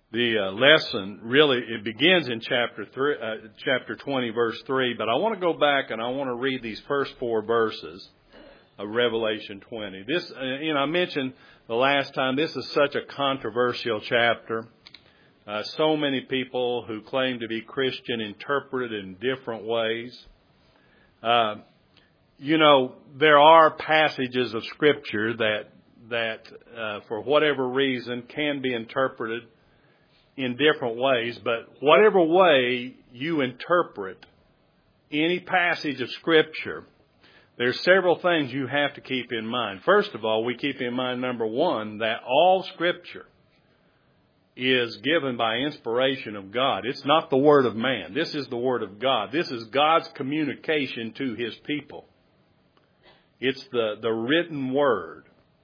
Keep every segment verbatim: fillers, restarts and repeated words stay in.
The uh, lesson really, it begins in chapter three, uh, chapter twenty, verse three, but I want to go back and I want to read these first four verses of Revelation twenty. This, uh, you know, I mentioned the last time, this is such a controversial chapter. Uh, so many people who claim to be Christian interpret it in different ways. Uh, you know, there are passages of Scripture that, that uh, for whatever reason can be interpreted in different ways, but whatever way you interpret any passage of Scripture, there's several things you have to keep in mind. First of all, we keep in mind, number one, that all Scripture is given by inspiration of God. It's not the Word of man. This is the Word of God. This is God's communication to His people. It's the, the written Word.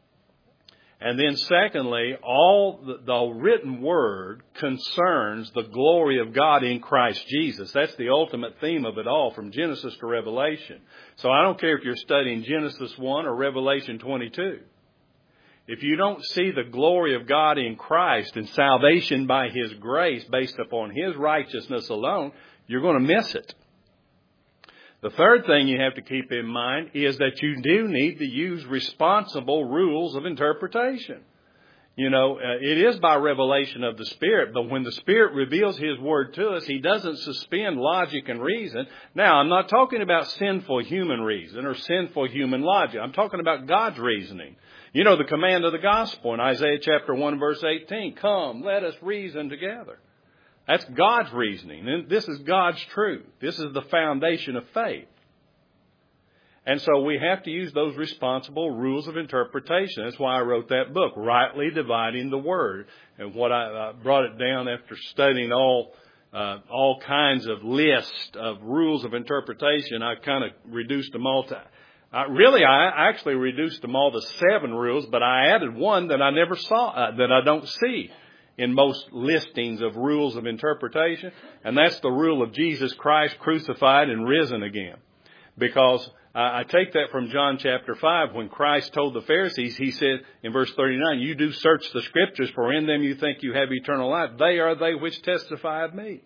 And then secondly, all the, the written Word concerns the glory of God in Christ Jesus. That's the ultimate theme of it all, from Genesis to Revelation. So I don't care if you're studying Genesis one or Revelation twenty-two. If you don't see the glory of God in Christ and salvation by His grace based upon His righteousness alone, you're going to miss it. The third thing you have to keep in mind is that you do need to use responsible rules of interpretation. You know, uh, it is by revelation of the Spirit, but when the Spirit reveals His Word to us, He doesn't suspend logic and reason. Now, I'm not talking about sinful human reason or sinful human logic. I'm talking about God's reasoning. You know, the command of the gospel in Isaiah chapter one, verse eighteen, come, let us reason together. That's God's reasoning. And this is God's truth. This is the foundation of faith. And so we have to use those responsible rules of interpretation. That's why I wrote that book, Rightly Dividing the Word. And what I, I brought it down after studying all uh, all kinds of lists of rules of interpretation. I kind of reduced them all to, uh, really, I actually reduced them all to seven rules, but I added one that I never saw, uh, that I don't see in most listings of rules of interpretation, and that's the rule of Jesus Christ crucified and risen again. Because uh, I take that from John chapter five, when Christ told the Pharisees, He said in verse thirty-nine, you do search the Scriptures, for in them you think you have eternal life. They are they which testify of me.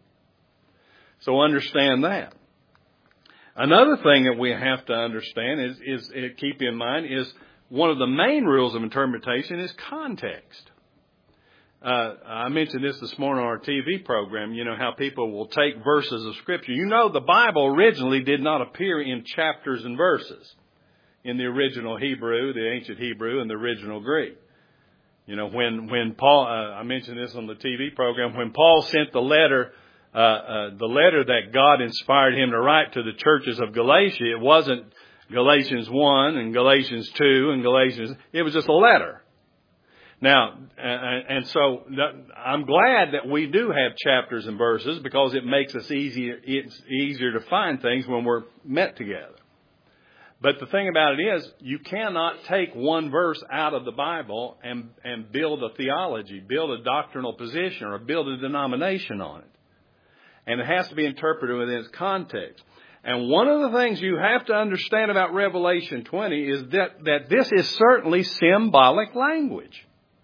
So understand that. Another thing that we have to understand is, is, is keep in mind, is one of the main rules of interpretation is context. Uh, I mentioned this this morning on our T V program, you know, how people will take verses of Scripture. You know, the Bible originally did not appear in chapters and verses in the original Hebrew, the ancient Hebrew, and the original Greek. You know, when, when Paul, uh, I mentioned this on the T V program, when Paul sent the letter, uh, uh, the letter that God inspired him to write to the churches of Galatia, it wasn't Galatians one and Galatians two and Galatians, it was just a letter. Now, and so I'm glad that we do have chapters and verses, because it makes us easier, it's easier to find things when we're met together. But the thing about it is, you cannot take one verse out of the Bible and, and build a theology, build a doctrinal position, or build a denomination on it. And it has to be interpreted within its context. And one of the things you have to understand about Revelation twenty is that, that this is certainly symbolic language.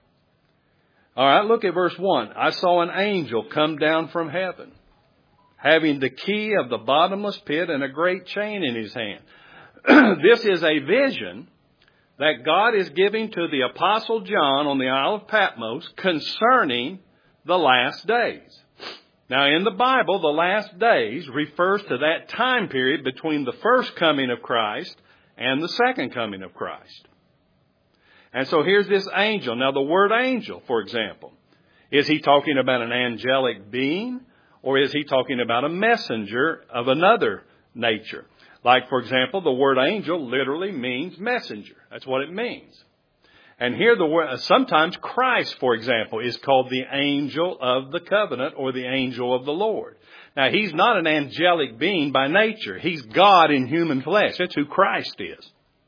All right, look at verse one. I saw an angel come down from heaven, having the key of the bottomless pit and a great chain in his hand. This is a vision that God is giving to the Apostle John on the Isle of Patmos concerning the last days. Now, in the Bible, the last days refers to that time period between the first coming of Christ and the second coming of Christ. And so here's this angel. Now, the word angel, for example, is he talking about an angelic being, or is he talking about a messenger of another nature? Like, for example, the word angel literally means messenger. That's what it means. And here the word, sometimes Christ, for example, is called the angel of the covenant, or the angel of the Lord. Now, he's not an angelic being by nature. He's God in human flesh. That's who Christ is.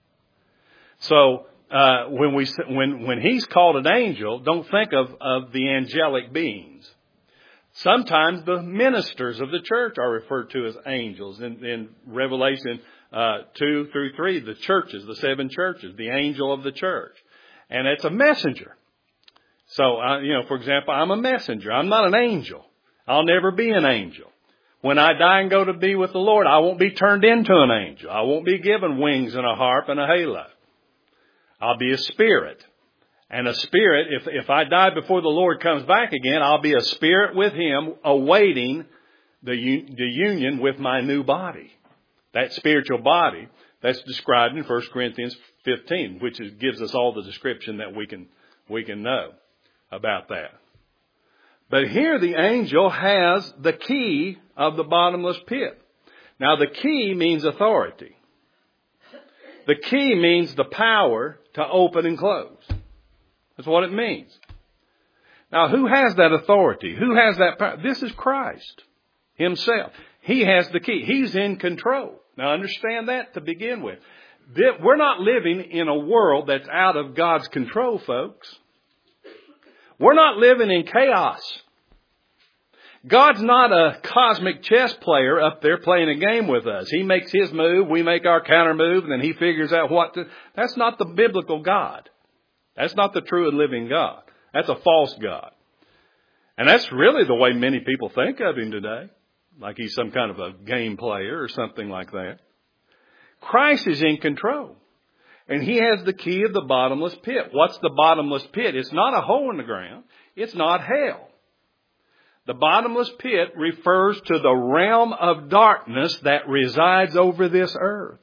So, Uh, when we when when he's called an angel, don't think of, of the angelic beings. Sometimes the ministers of the church are referred to as angels. In, in Revelation uh, two through three, the churches, the seven churches, the angel of the church. And it's a messenger. So, uh, you know, for example, I'm a messenger. I'm not an angel. I'll never be an angel. When I die and go to be with the Lord, I won't be turned into an angel. I won't be given wings and a harp and a halo. I'll be a spirit. And a spirit, if, if I die before the Lord comes back again, I'll be a spirit with Him awaiting the, the union with my new body. That spiritual body, that's described in First Corinthians fifteen, which is, gives us all the description that we can, we can know about that. But here the angel has the key of the bottomless pit. Now the key means authority. The key means the power to open and close. That's what it means. Now who has that authority? Who has that power? This is Christ Himself. He has the key. He's in control. Now understand that to begin with. We're not living in a world that's out of God's control, folks. We're not living in chaos. God's not a cosmic chess player up there playing a game with us. He makes His move, we make our counter move, and then He figures out what to... That's not the biblical God. That's not the true and living God. That's a false God. And that's really the way many people think of Him today. Like He's some kind of a game player or something like that. Christ is in control. And He has the key of the bottomless pit. What's the bottomless pit? It's not a hole in the ground. It's not hell. The bottomless pit refers to the realm of darkness that resides over this earth.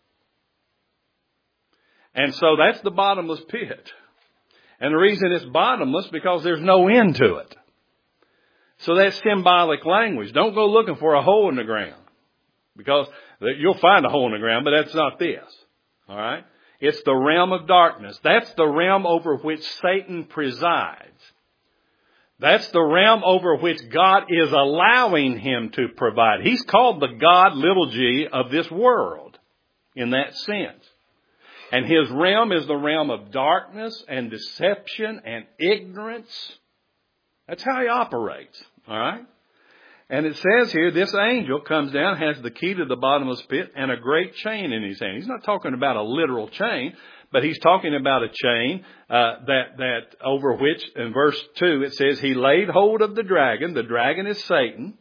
And so that's the bottomless pit. And the reason it's bottomless because there's no end to it. So that's symbolic language. Don't go looking for a hole in the ground. Because you'll find a hole in the ground, but that's not this. All right? It's the realm of darkness. That's the realm over which Satan presides. That's the realm over which God is allowing him to provide. He's called the God, little g, of this world in that sense. And His realm is the realm of darkness and deception and ignorance. That's how He operates. All right? And it says here, this angel comes down, has the key to the bottomless pit and a great chain in his hand. He's not talking about a literal chain, but he's talking about a chain uh, that that over which, in verse two, it says, He laid hold of the dragon. The dragon is Satan.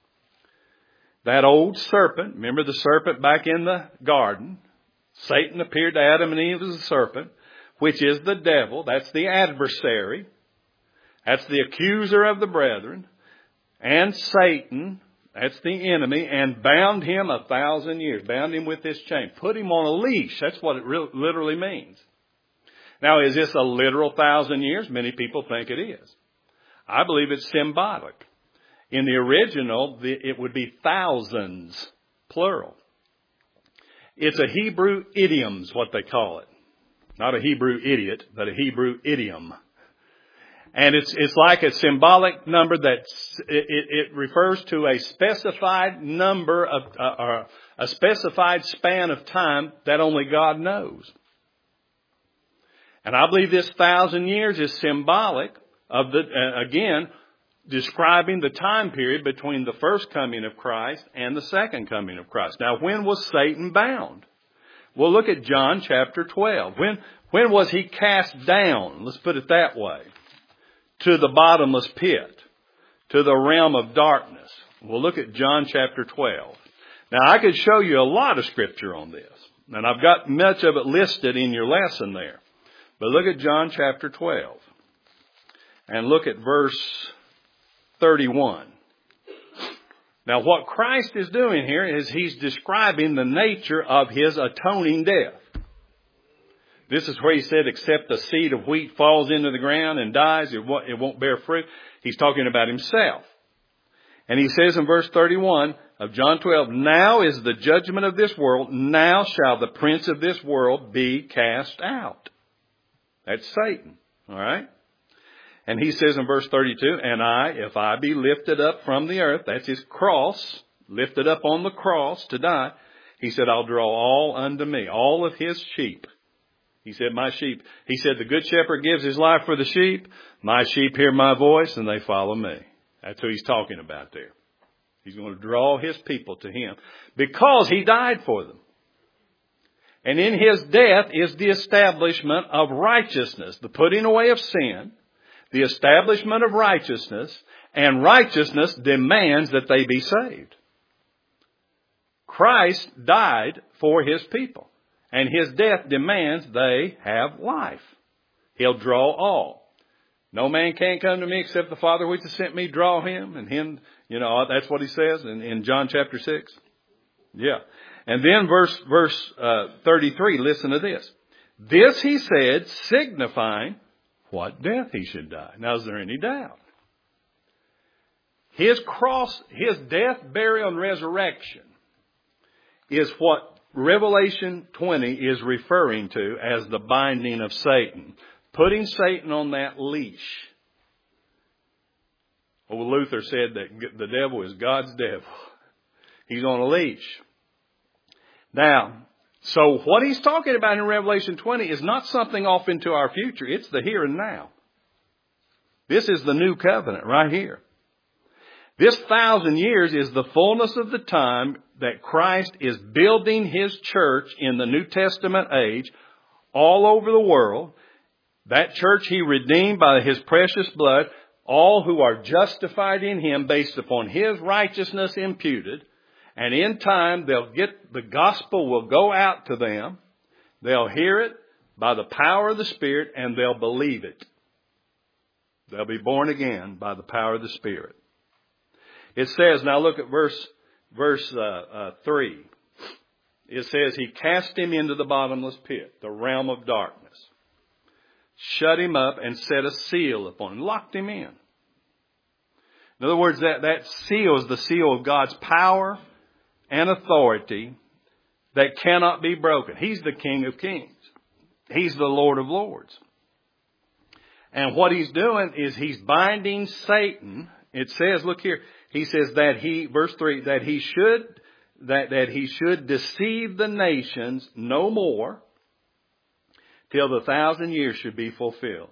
That old serpent. Remember the serpent back in the garden? Satan appeared to Adam and Eve as a serpent, which is the devil. That's the adversary. That's the accuser of the brethren. And Satan, that's the enemy, and bound him a thousand years. Bound him with this chain. Put him on a leash. That's what it really, literally means. Now, is this a literal thousand years? Many people think it is. I believe it's symbolic. In the original, the, it would be thousands, plural. It's a Hebrew idiom, is what they call it. Not a Hebrew idiot, but a Hebrew idiom. And it's it's like a symbolic number that it, it refers to a specified number of uh, or a specified span of time that only God knows. And I believe this thousand years is symbolic of the uh, again describing the time period between the first coming of Christ and the second coming of Christ. Now, when was Satan bound? Well, look at John chapter twelve. When when was he cast down? Let's put it that way. To the bottomless pit, to the realm of darkness. We'll look at John chapter twelve. Now, I could show you a lot of scripture on this, and I've got much of it listed in your lesson there. But look at John chapter twelve, and look at verse thirty-one. Now, what Christ is doing here is He's describing the nature of His atoning death. This is where He said, except the seed of wheat falls into the ground and dies, it won't, it won't bear fruit. He's talking about Himself. And He says in verse thirty-one of John twelve, now is the judgment of this world. Now shall the prince of this world be cast out. That's Satan. All right. And He says in verse thirty-two, and I, if I be lifted up from the earth, that's His cross, lifted up on the cross to die. He said, I'll draw all unto me, all of His sheep. He said, my sheep. He said, the good shepherd gives his life for the sheep. My sheep hear my voice and they follow me. That's who He's talking about there. He's going to draw His people to Him because He died for them. And in His death is the establishment of righteousness, the putting away of sin, the establishment of righteousness, and righteousness demands that they be saved. Christ died for His people, and His death demands they have life. He'll draw all. No man can come to me except the Father which has sent me draw him. And him, you know, that's what He says in, in John chapter six. Yeah. And then verse, verse, uh, thirty-three, listen to this. This He said, signifying what death He should die. Now, is there any doubt? His cross, His death, burial, and resurrection is what Revelation twenty is referring to as the binding of Satan. Putting Satan on that leash. Well, Luther said that the devil is God's devil. He's on a leash. Now, so what he's talking about in Revelation twenty is not something off into our future. It's the here and now. This is the new covenant right here. This thousand years is the fullness of the time that Christ is building His church in the New Testament age all over the world. That church He redeemed by His precious blood, all who are justified in Him based upon His righteousness imputed. And in time, they'll get, the gospel will go out to them. They'll hear it by the power of the Spirit, and they'll believe it. They'll be born again by the power of the Spirit. It says, now look at verse, verse, uh, uh, three. It says, He cast him into the bottomless pit, the realm of darkness. Shut him up and set a seal upon him. Locked him in. In other words, that, that seal is the seal of God's power and authority that cannot be broken. He's the King of Kings. He's the Lord of Lords. And what He's doing is He's binding Satan. It says, look here, He says that He, verse three, that He should, that, that He should deceive the nations no more, till the thousand years should be fulfilled.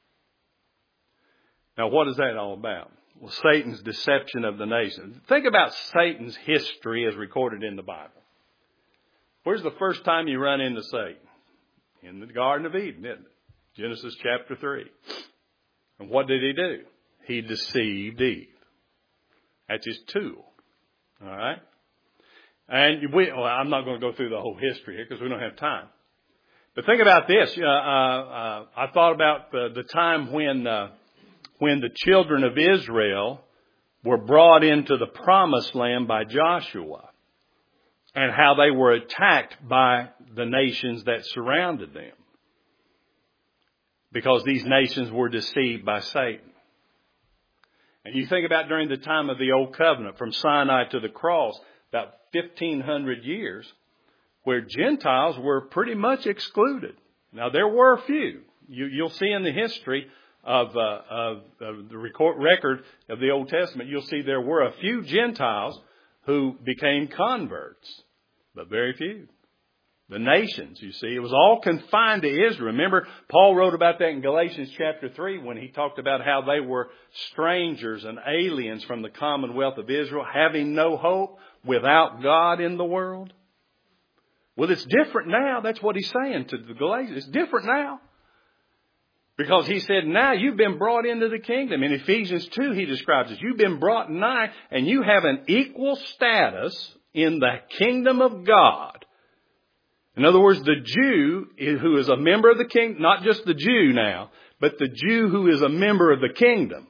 Now, what is that all about? Well, Satan's deception of the nations. Think about Satan's history as recorded in the Bible. Where's the first time you run into Satan? In the Garden of Eden, isn't it? Genesis chapter three. And what did he do? He deceived Eve. That's his tool. All right? And we, well, I'm not going to go through the whole history here because we don't have time. But think about this. Uh, uh, uh, I thought about the, the time when uh, when the children of Israel were brought into the promised land by Joshua and how they were attacked by the nations that surrounded them because these nations were deceived by Satan. And you think about during the time of the Old Covenant, from Sinai to the cross, about fifteen hundred years, where Gentiles were pretty much excluded. Now, there were a few. You, you'll see in the history of, uh, of, of the record, record of the Old Testament, you'll see there were a few Gentiles who became converts, but very few. The nations, you see, it was all confined to Israel. Remember, Paul wrote about that in Galatians chapter three when he talked about how they were strangers and aliens from the commonwealth of Israel, having no hope, without God in the world. Well, it's different now. That's what he's saying to the Galatians. It's different now. Because he said, now you've been brought into the kingdom. In Ephesians two, he describes it. You've been brought nigh, and you have an equal status in the kingdom of God. In other words, the Jew who is a member of the kingdom, not just the Jew now, but the Jew who is a member of the kingdom,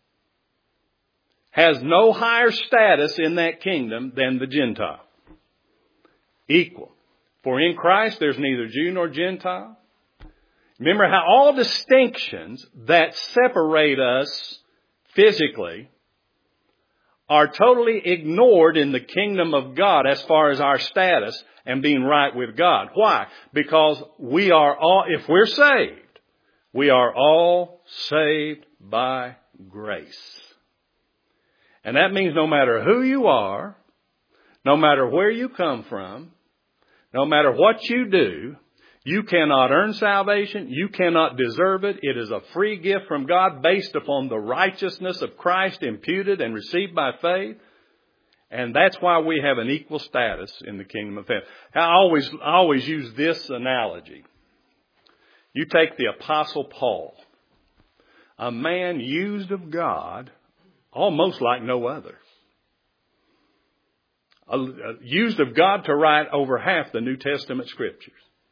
has no higher status in that kingdom than the Gentile. Equal. For in Christ there's neither Jew nor Gentile. Remember how all distinctions that separate us physically are totally ignored in the kingdom of God as far as our status and being right with God. Why? Because we are all, if we're saved, we are all saved by grace. And that means no matter who you are, no matter where you come from, no matter what you do, you cannot earn salvation. You cannot deserve it. It is a free gift from God based upon the righteousness of Christ imputed and received by faith. And that's why we have an equal status in the kingdom of heaven. I always, I always use this analogy. You take the Apostle Paul. A man used of God almost like no other. Uh, used of God to write over half the New Testament scriptures.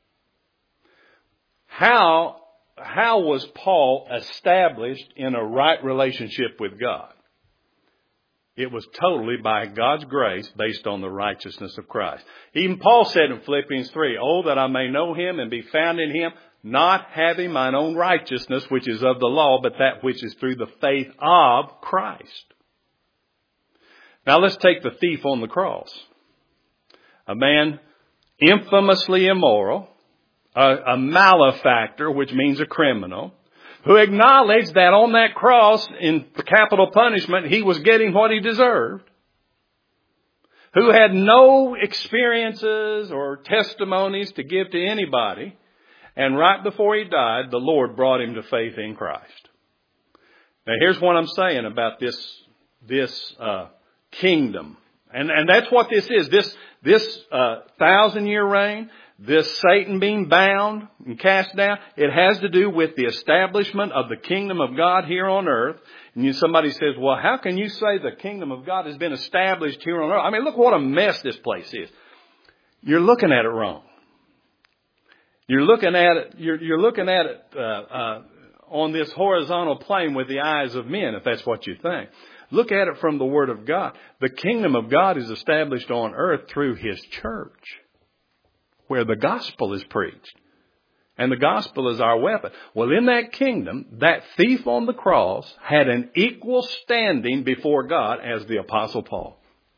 How, how was Paul established in a right relationship with God? It was totally by God's grace based on the righteousness of Christ. Even Paul said in Philippians three, "Oh, that I may know him and be found in him, not having mine own righteousness, which is of the law, but that which is through the faith of Christ." Now let's take the thief on the cross. A man infamously immoral, a, a malefactor, which means a criminal, who acknowledged that on that cross in capital punishment he was getting what he deserved, who had no experiences or testimonies to give to anybody, and right before he died, the Lord brought him to faith in Christ. Now here's what I'm saying about this, this, uh, kingdom. And, and that's what this is. This, this, uh, thousand year reign, this Satan being bound and cast down, it has to do with the establishment of the kingdom of God here on earth. And you, somebody says, well, how can you say the kingdom of God has been established here on earth? I mean, look what a mess this place is. You're looking at it wrong. You're looking at it, you're, you're looking at it, uh, uh, on this horizontal plane with the eyes of men, if that's what you think. Look at it from the Word of God. The kingdom of God is established on earth through His church, where the gospel is preached. And the gospel is our weapon. Well, in that kingdom, that thief on the cross had an equal standing before God as the Apostle Paul.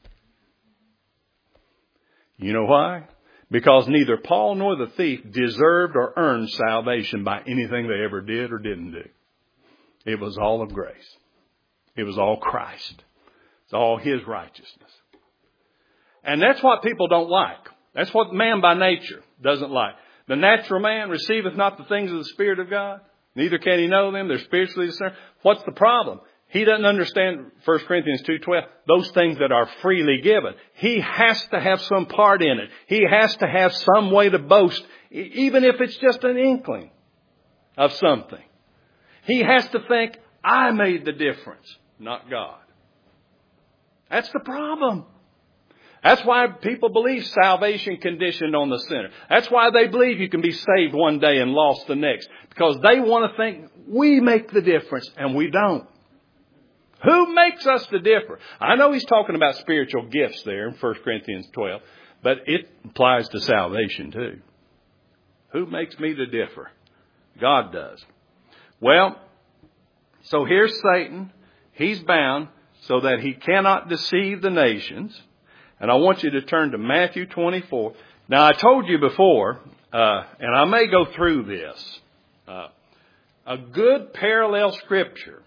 You know why? Because neither Paul nor the thief deserved or earned salvation by anything they ever did or didn't do. It was all of grace. It was all Christ. It's all His righteousness. And that's what people don't like. That's what man by nature doesn't like. The natural man receiveth not the things of the Spirit of God, neither can he know them. They're spiritually discerned. What's the problem? He doesn't understand First Corinthians two twelve, those things that are freely given. He has to have some part in it. He has to have some way to boast, even if it's just an inkling of something. He has to think, I made the difference, not God. That's the problem. That's why people believe salvation conditioned on the sinner. That's why they believe you can be saved one day and lost the next. Because they want to think we make the difference, and we don't. Who makes us the difference? I know he's talking about spiritual gifts there in First Corinthians twelve, but it applies to salvation too. Who makes me the differ? God does. Well, so here's Satan. He's bound so that he cannot deceive the nations. And I want you to turn to Matthew twenty-four. Now, I told you before, uh, and I may go through this, uh, a good parallel scripture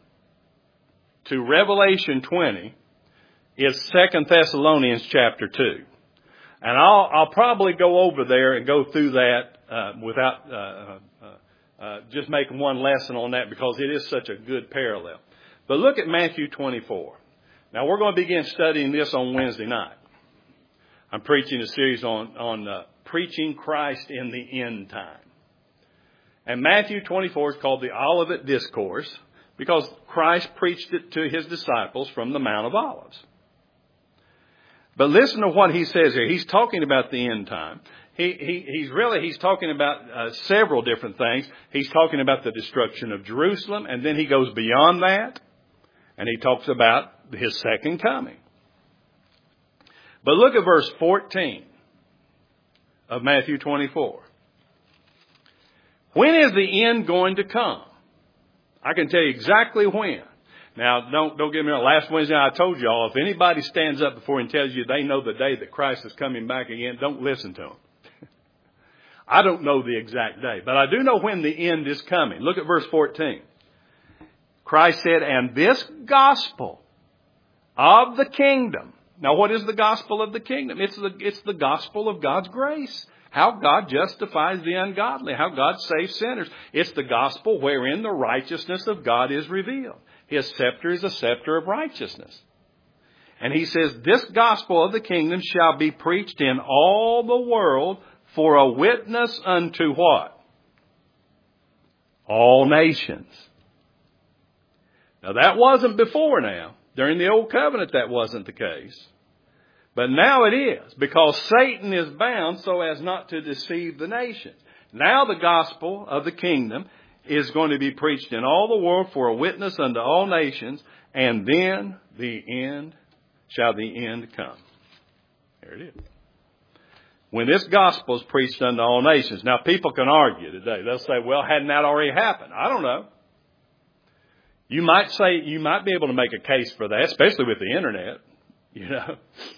to Revelation twenty is Second Thessalonians chapter two. And I'll, I'll probably go over there and go through that uh, without uh, uh, uh, just making one lesson on that, because it is such a good parallel. But look at Matthew twenty-four. Now, we're going to begin studying this on Wednesday night. I'm preaching a series on, on uh, preaching Christ in the end time. And Matthew twenty-four is called the Olivet Discourse because Christ preached it to His disciples from the Mount of Olives. But listen to what He says here. He's talking about the end time. He, he, he's really, he's talking about uh, several different things. He's talking about the destruction of Jerusalem, and then he goes beyond that, and he talks about His second coming. But look at verse fourteen of Matthew twenty-four. When is the end going to come? I can tell you exactly when. Now, don't, don't get me wrong. Last Wednesday I told you all, if anybody stands up before and tells you they know the day that Christ is coming back again, don't listen to them. I don't know the exact day, but I do know when the end is coming. Look at verse fourteen. Christ said, and this gospel of the kingdom. Now, what is the gospel of the kingdom? It's the, it's the gospel of God's grace. How God justifies the ungodly. How God saves sinners. It's the gospel wherein the righteousness of God is revealed. His scepter is a scepter of righteousness. And He says, this gospel of the kingdom shall be preached in all the world for a witness unto what? All nations. Now that wasn't before now. During the Old Covenant that wasn't the case. But now it is, because Satan is bound so as not to deceive the nations. Now the gospel of the kingdom is going to be preached in all the world for a witness unto all nations, and then the end shall the end come. There it is. When this gospel is preached unto all nations. Now people can argue today. They'll say, well, hadn't that already happened? I don't know. You might say, you might be able to make a case for that, especially with the internet. You know,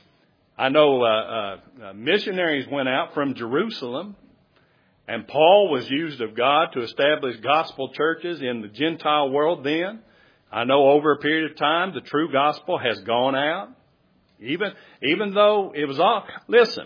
I know uh, uh, missionaries went out from Jerusalem, and Paul was used of God to establish gospel churches in the Gentile world then. I know over a period of time, the true gospel has gone out. Even, even though it was all, listen,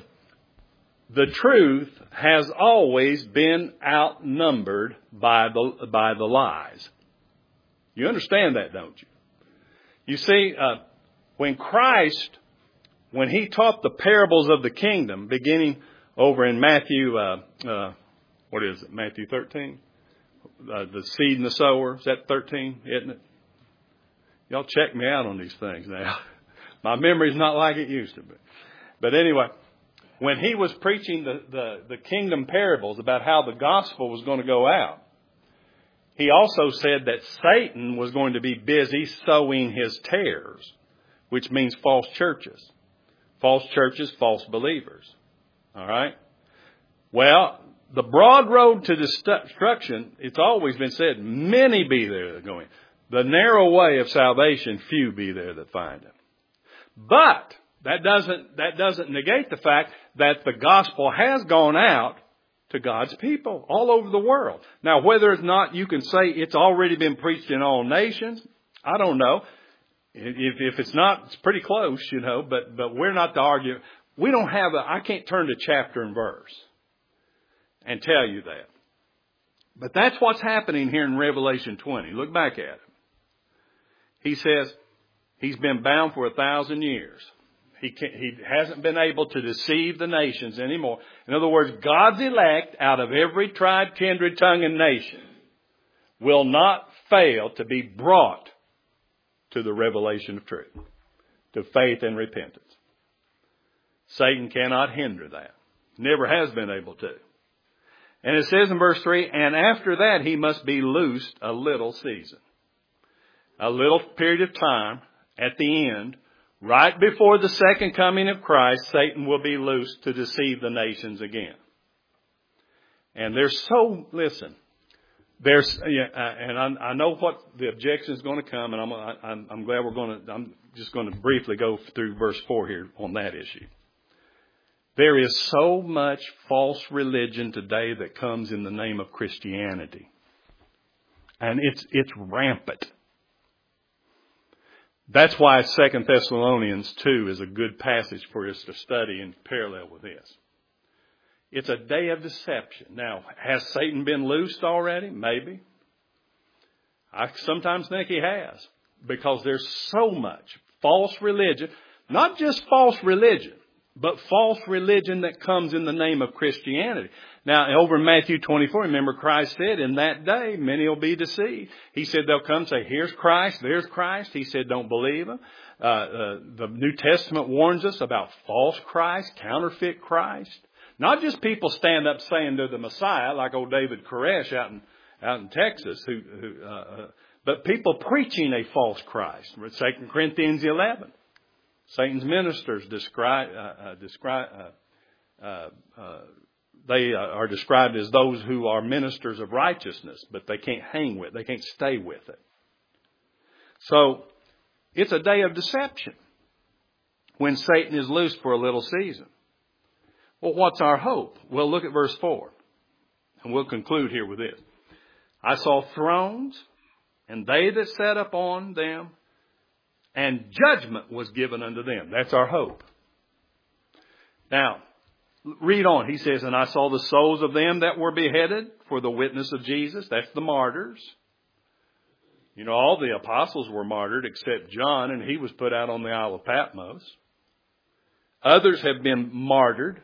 the truth has always been outnumbered by the, by the lies. You understand that, don't you? You see, uh, when Christ, when he taught the parables of the kingdom, beginning over in Matthew, uh, uh, what is it, Matthew thirteen? Uh, the seed and the sower, is that thirteen, isn't it? Y'all check me out on these things now. My memory's not like it used to be. But anyway, when he was preaching the, the, the kingdom parables about how the gospel was going to go out, he also said that Satan was going to be busy sowing his tares, which means false churches. False churches, false believers. All right? Well, the broad road to destruction, it's always been said, many be there that go in. The narrow way of salvation, few be there that find it. But that doesn't, that doesn't negate the fact that the gospel has gone out to God's people all over the world. Now, whether or not you can say it's already been preached in all nations, I don't know. If, if it's not, it's pretty close, you know, but, but we're not to argue. We don't have a, I can't turn to chapter and verse and tell you that. But that's what's happening here in Revelation twenty. Look back at it. He says he's been bound for a thousand years. He, can't, he hasn't been able to deceive the nations anymore. In other words, God's elect out of every tribe, kindred, tongue, and nation will not fail to be brought to the revelation of truth, to faith and repentance. Satan cannot hinder that. Never has been able to. And it says in verse three, and after that he must be loosed a little season. A little period of time at the end. Right before the second coming of Christ, Satan will be loosed to deceive the nations again. And there's so, listen, there's, and I, I know what the objection is going to come, and I'm, I'm, I'm glad we're going to, I'm just going to briefly go through verse four here on that issue. There is so much false religion today that comes in the name of Christianity. And it's, it's rampant. That's why Second Thessalonians two is a good passage for us to study in parallel with this. It's a day of deception. Now, has Satan been loosed already? Maybe. I sometimes think he has, because there's so much false religion, not just false religion, but false religion that comes in the name of Christianity. Now, over in Matthew twenty-four, remember Christ said, in that day, many will be deceived. He said they'll come and say, here's Christ, there's Christ. He said, don't believe him. Uh, uh, the New Testament warns us about false Christ, counterfeit Christ. Not just people stand up saying they're the Messiah, like old David Koresh out in, out in Texas, who, who uh, uh, but people preaching a false Christ. Second Corinthians eleven. Satan's ministers describe, uh, uh, describe, uh, uh, uh, they are described as those who are ministers of righteousness, but they can't hang with it. They can't stay with it. So it's a day of deception when Satan is loosed for a little season. Well, what's our hope? Well, look at verse four, and we'll conclude here with this. I saw thrones, and they that sat upon them, and judgment was given unto them. That's our hope. Now, read on. He says, and I saw the souls of them that were beheaded for the witness of Jesus. That's the martyrs. You know, all the apostles were martyred except John, and he was put out on the Isle of Patmos. Others have been martyred,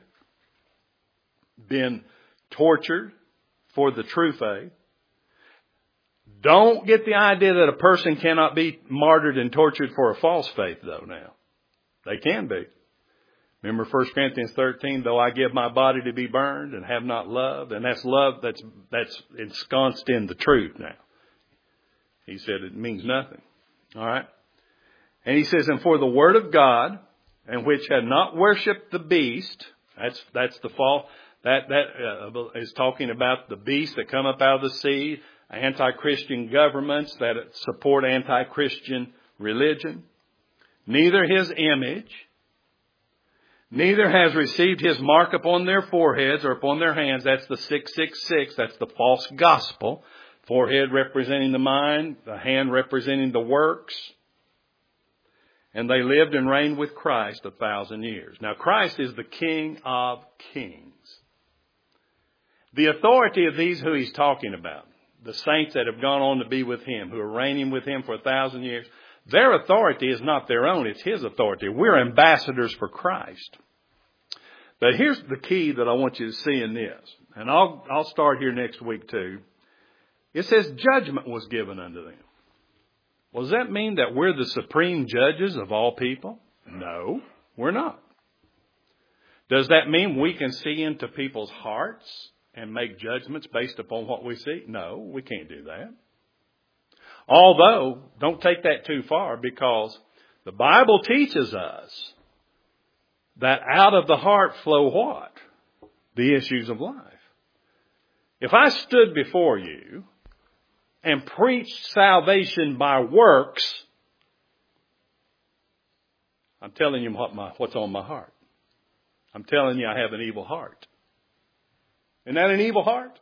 been tortured for the true faith. Don't get the idea that a person cannot be martyred and tortured for a false faith, though, now. They can be. Remember First Corinthians thirteen, though I give my body to be burned and have not love, and that's love that's that's ensconced in the truth now. He said it means nothing. All right? And he says, and for the word of God, and which had not worshipped the beast, that's that's the fall, that, that uh, is talking about the beast that come up out of the sea, anti-Christian governments that support anti-Christian religion. Neither his image, neither has received his mark upon their foreheads or upon their hands. That's the six six six. That's the false gospel. Forehead representing the mind, the hand representing the works. And they lived and reigned with Christ a thousand years. Now Christ is the King of kings. The authority of these who he's talking about, the saints that have gone on to be with him, who are reigning with him for a thousand years, their authority is not their own, it's his authority. We're ambassadors for Christ. But here's the key that I want you to see in this. And I'll, I'll start here next week too. It says judgment was given unto them. Well, does that mean that we're the supreme judges of all people? No, we're not. Does that mean we can see into people's hearts and make judgments based upon what we see? No, we can't do that. Although, don't take that too far, because the Bible teaches us that out of the heart flow what? The issues of life. If I stood before you and preached salvation by works, I'm telling you what my, what's on my heart. I'm telling you I have an evil heart. Isn't that an evil heart?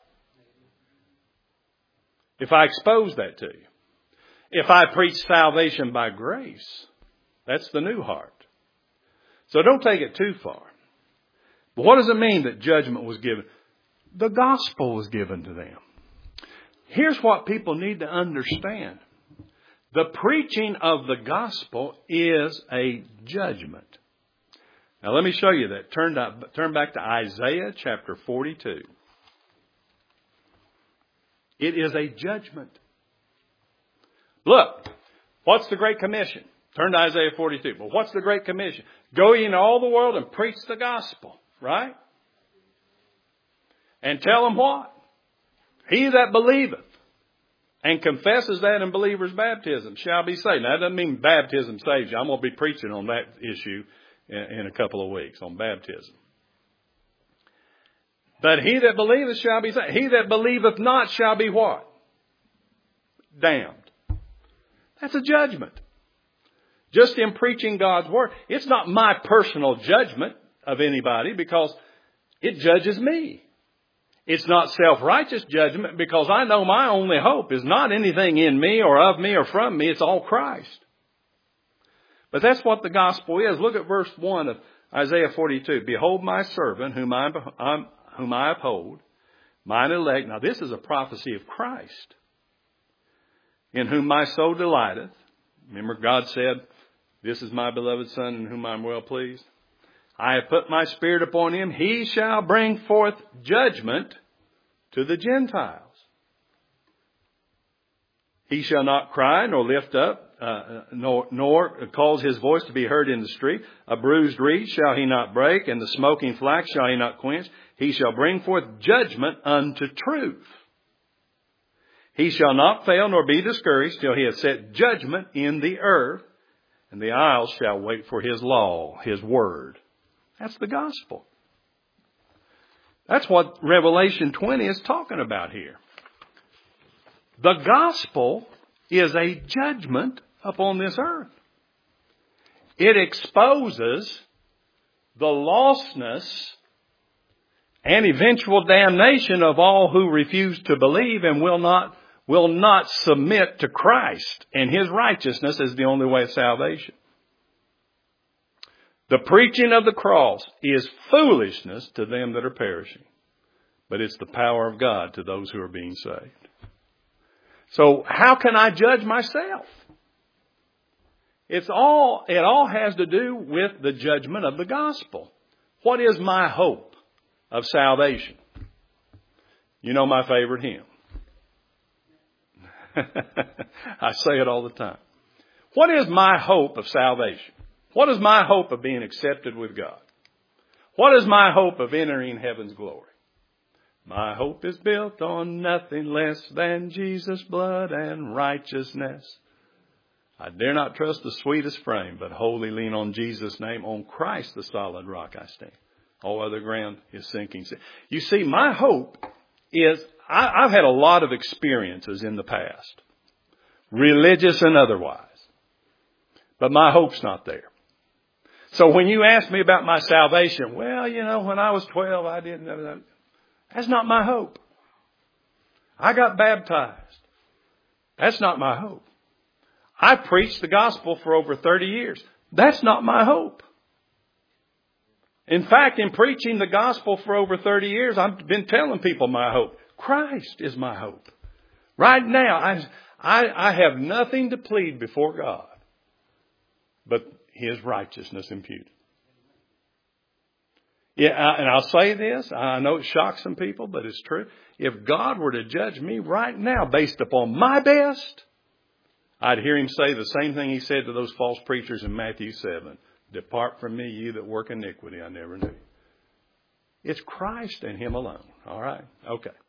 If I expose that to you. If I preach salvation by grace, that's the new heart. So don't take it too far. But what does it mean that judgment was given? The gospel was given to them. Here's what people need to understand. The preaching of the gospel is a judgment. Now let me show you that. Turn, to, turn back to Isaiah chapter forty-two. It is a judgment. Look, what's the Great Commission? Turn to Isaiah forty-two. But what's the Great Commission? Go ye into all the world and preach the gospel, right? And tell them what? He that believeth and confesses that in believer's baptism shall be saved. Now, that doesn't mean baptism saves you. I'm going to be preaching on that issue in, in a couple of weeks, on baptism. But he that believeth shall be saved. He that believeth not shall be what? Damned. That's a judgment. Just in preaching God's word. It's not my personal judgment of anybody because it judges me. It's not self-righteous judgment because I know my only hope is not anything in me or of me or from me. It's all Christ. But that's what the gospel is. Look at verse one of Isaiah forty-two. Behold my servant whom I, whom I uphold, mine elect. Now this is a prophecy of Christ. In whom my soul delighteth. Remember God said, this is my beloved Son in whom I am well pleased. I have put my spirit upon him. He shall bring forth judgment to the Gentiles. He shall not cry nor lift up, uh, nor, nor cause his voice to be heard in the street. A bruised reed shall he not break, and the smoking flax shall he not quench. He shall bring forth judgment unto truth. He shall not fail nor be discouraged till he hath set judgment in the earth, and the isles shall wait for his law, his word. That's the gospel. That's what Revelation twenty is talking about here. The gospel is a judgment upon this earth. It exposes the lostness and eventual damnation of all who refuse to believe and will not, will not submit to Christ and his righteousness as the only way of salvation. The preaching of the cross is foolishness to them that are perishing, but it's the power of God to those who are being saved. So how can I judge myself? It's all, it all has to do with the judgment of the gospel. What is my hope of salvation? You know my favorite hymn. I say it all the time. What is my hope of salvation? What is my hope of being accepted with God? What is my hope of entering heaven's glory? My hope is built on nothing less than Jesus' blood and righteousness. I dare not trust the sweetest frame, but wholly lean on Jesus' name. On Christ, the solid rock I stand. All other ground is sinking. You see, my hope is, I, I've had a lot of experiences in the past, religious and otherwise, but my hope's not there. So when you ask me about my salvation, well, you know, when I was twelve, I didn't know that. That's not my hope. I got baptized. That's not my hope. I preached the gospel for over thirty years. That's not my hope. In fact, in preaching the gospel for over thirty years, I've been telling people my hope. Christ is my hope. Right now, I, I, I have nothing to plead before God but His righteousness imputed. Yeah, and I'll say this. I know it shocks some people, but it's true. If God were to judge me right now based upon my best, I'd hear Him say the same thing He said to those false preachers in Matthew seven. Depart from me, you that work iniquity, I never knew. It's Christ and Him alone. All right? Okay.